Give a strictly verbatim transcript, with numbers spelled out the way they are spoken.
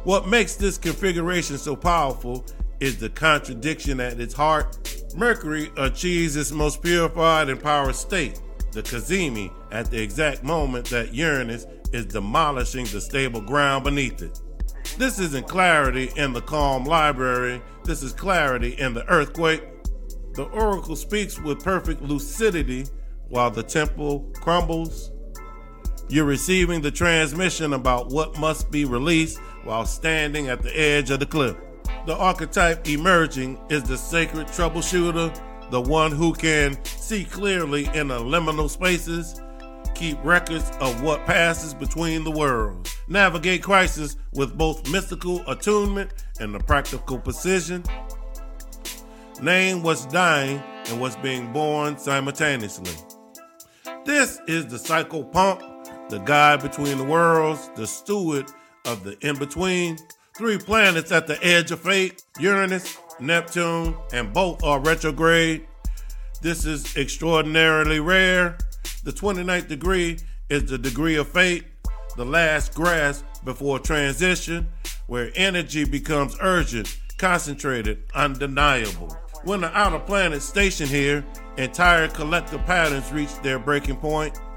What makes this configuration so powerful is the contradiction at its heart. Mercury achieves its most purified and power state, the cazimi, at the exact moment that Uranus is demolishing the stable ground beneath it. This isn't clarity in the calm library, this is clarity in the earthquake. The oracle speaks with perfect lucidity while the temple crumbles. You're receiving the transmission about what must be released while standing at the edge of the cliff. The archetype emerging is the sacred troubleshooter, the one who can see clearly in the liminal spaces, keep records of what passes between the worlds, navigate crisis with both mystical attunement and the practical precision, name what's dying and what's being born simultaneously. This is the psychopomp, the guide between the worlds, the steward of the in-between. Three planets at the edge of fate, Uranus, Neptune, and both are retrograde. This is extraordinarily rare. The twenty-ninth degree is the degree of fate, the last grasp before transition, where energy becomes urgent, concentrated, undeniable. When the outer planets station here, entire collective patterns reach their breaking point.